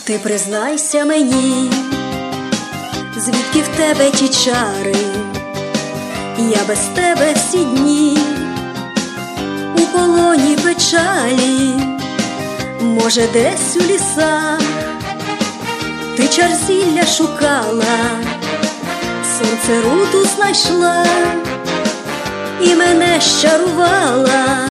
Ти признайся мені, звідки в тебе ті чари, я без тебе всі дні у полоні печалі. Може, десь у лісах ти чар зілля шукала, сонце руту знайшла і мене щарувала.